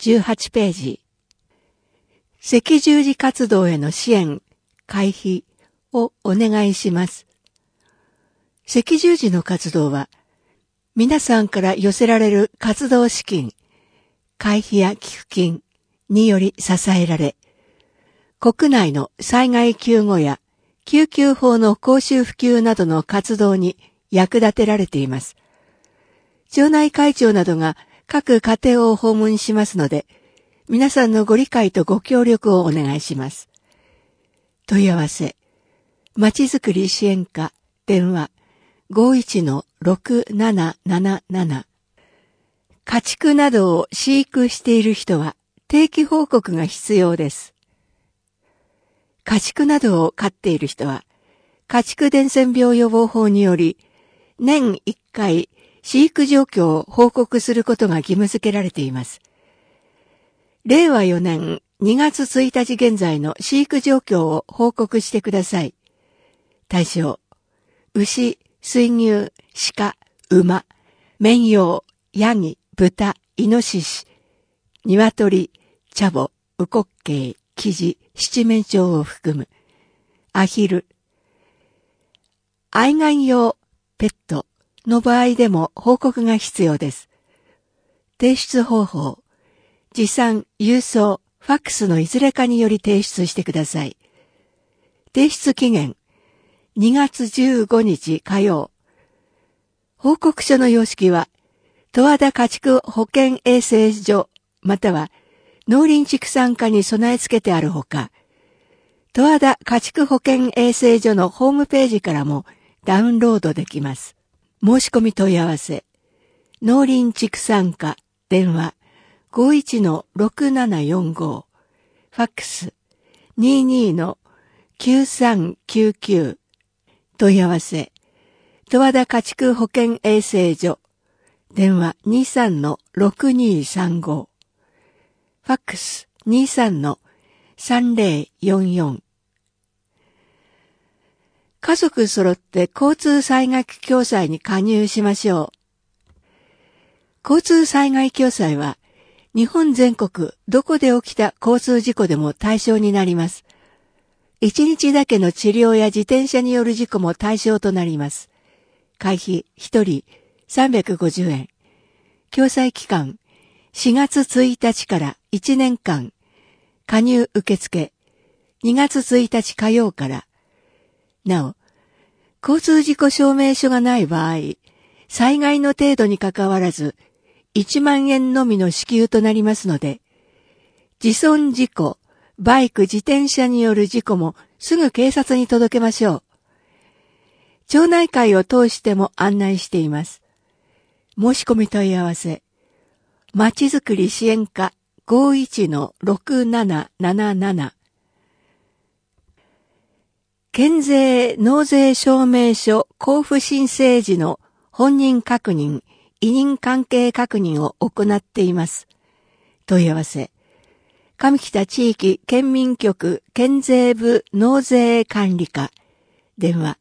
18ページ。赤十字活動への支援、会費をお願いします。赤十字の活動は、皆さんから寄せられる活動資金、会費や寄付金により支えられ、国内の災害救護や救急法の公衆普及などの活動に役立てられています。町内会長などが各家庭を訪問しますので、皆さんのご理解とご協力をお願いします。問い合わせ、まちづくり支援課、電話 51-6777。家畜などを飼育している人は定期報告が必要です。家畜などを飼っている人は、家畜伝染病予防法により、年1回飼育状況を報告することが義務付けられています。令和4年2月1日現在の飼育状況を報告してください。対象、牛、水牛、鹿、馬、綿羊、ヤギ、豚、イノシシ、鶏、チャボ、ウコッケイ、キジ、七面鳥を含む、アヒル、愛玩用、ペットの場合でも報告が必要です。提出方法、持参、郵送、ファックスのいずれかにより提出してください。提出期限、2月15日火曜。報告書の様式は、十和田家畜保健衛生所、または農林畜産課に備え付けてあるほか、十和田家畜保健衛生所のホームページからもダウンロードできます。申し込み問い合わせ、農林畜産課、電話 51-6745、ファックス 22-9399、問い合わせ、十和田家畜保健衛生所、電話 23-6235、ファックス 23-3044。家族揃って交通災害共済に加入しましょう。交通災害共済は、日本全国どこで起きた交通事故でも対象になります。1日だけの治療や自転車による事故も対象となります。会費1人350円。共済期間4月1日から1年間。加入受付2月1日火曜から。なお、交通事故証明書がない場合、災害の程度にかかわらず1万円のみの支給となりますので、自損事故、バイク、自転車による事故もすぐ警察に届けましょう。町内会を通しても案内しています。申し込み問い合わせ、まちづくり支援課 51-6777。県税納税証明書交付申請時の本人確認、委任関係確認を行っています。問い合わせ、上北地域県民局県税部納税管理課、電話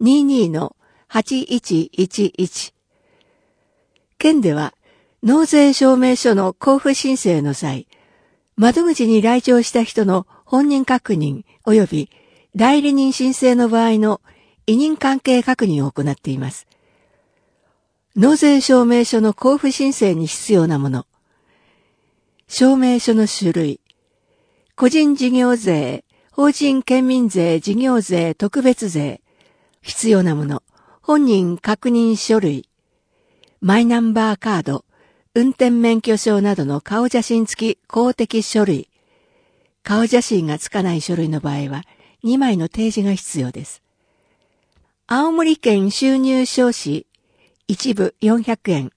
22-8111。県では、納税証明書の交付申請の際、窓口に来庁した人の本人確認及び代理人申請の場合の委任関係確認を行っています。納税証明書の交付申請に必要なもの。証明書の種類。個人事業税、法人県民税、事業税、特別税。必要なもの。本人確認書類。マイナンバーカード、運転免許証などの顔写真付き公的書類。顔写真がつかない書類の場合は2枚の提示が必要です。青森県収入証紙、一部400円。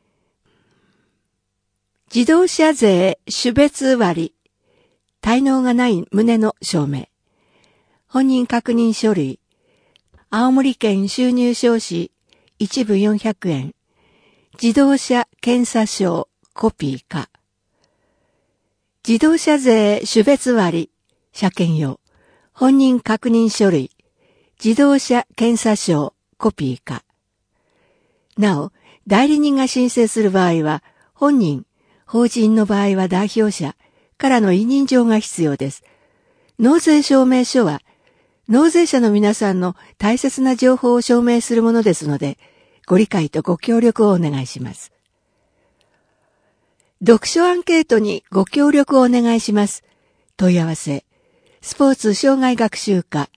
自動車税種別割。滞納がない旨の証明。本人確認書類。青森県収入証紙、一部400円。自動車検査証コピーか。自動車税種別割、車検用。本人確認書類。自動車検査証コピーか。なお、代理人が申請する場合は、本人、 法人の場合は代表者からの委任状が必要です。納税証明書は、納税者の皆さんの大切な情報を証明するものですので、ご理解とご協力をお願いします。読書アンケートにご協力をお願いします。問い合わせ、スポーツ障害学習課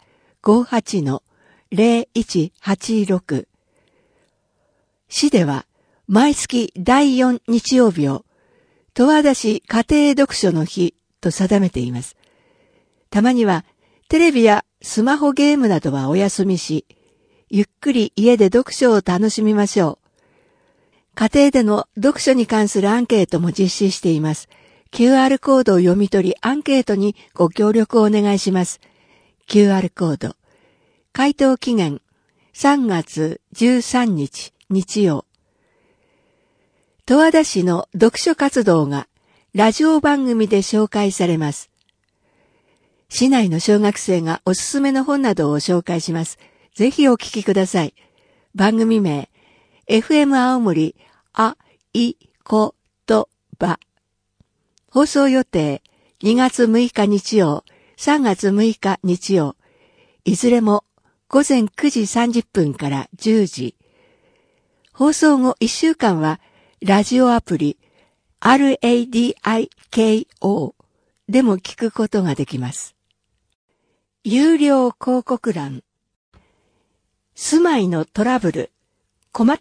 58-0186。市では、毎月第4日曜日を、十和田市家庭読書の日と定めています。たまには、テレビやスマホゲームなどはお休みし、ゆっくり家で読書を楽しみましょう。家庭での読書に関するアンケートも実施しています。QR コードを読み取りアンケートにご協力をお願いします。QR コード。回答期限3月13日日曜。十和田市の読書活動がラジオ番組で紹介されます。市内の小学生がおすすめの本などを紹介します。ぜひお聞きください。番組名、FM 青森、あ、い、こ、と、ば。放送予定、2月6日日曜、3月6日日曜。いずれも午前9時30分から10時。放送後1週間は、ラジオアプリ、RADIKO でも聞くことができます。有料広告欄。住まいのトラブル。困った？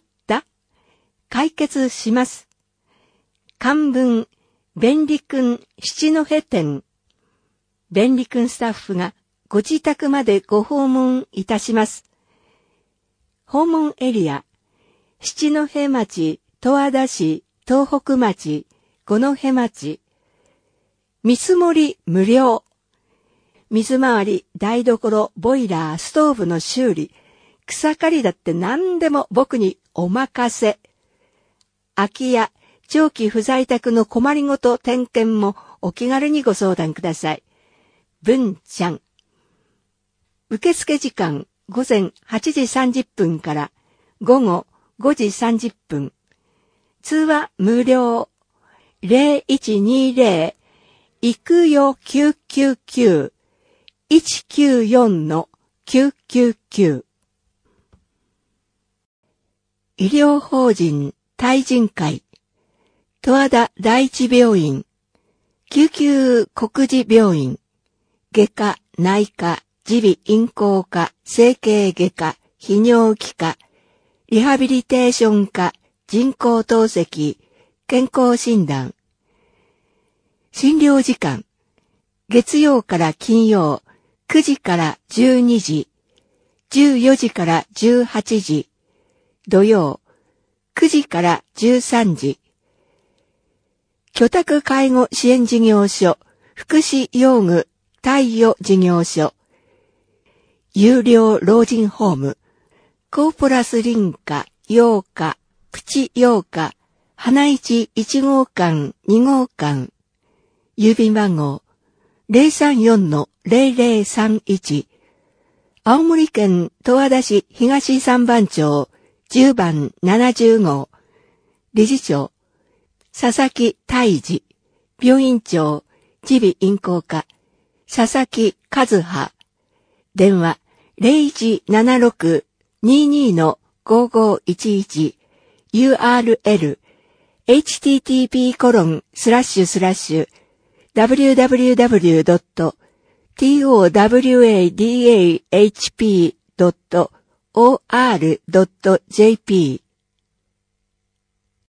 解決します。漢文、便利くん七戸店。便利くんスタッフがご自宅までご訪問いたします。訪問エリア、七戸町、十和田市、東北町、五戸町。見積もり無料。水回り、台所、ボイラー、ストーブの修理、草刈りだって何でも僕にお任せ。空き家、長期不在宅の困りごと点検もお気軽にご相談ください。文ちゃん。受付時間、午前8時30分から午後5時30分。通話無料。0120行くよ999。194-999。医療法人対人会、十和田第一病院、救急告示病院、外科、内科、耳鼻咽喉科、整形外科、泌尿器科、リハビリテーション科、人工透析、健康診断。診療時間、月曜から金曜、9時から12時、14時から18時、土曜、9時から13時。居宅介護支援事業所、福祉用具貸与事業所、有料老人ホーム、コーポラス林家、洋家、プチ洋家、花市1号館、2号館、郵便番号、034-0031、青森県十和田市東三番町10番70号、理事長、佐々木大治、病院長、耳鼻咽喉科、佐々木和葉、電話0176-22-5511、URL、http://www.towadahp.or.jp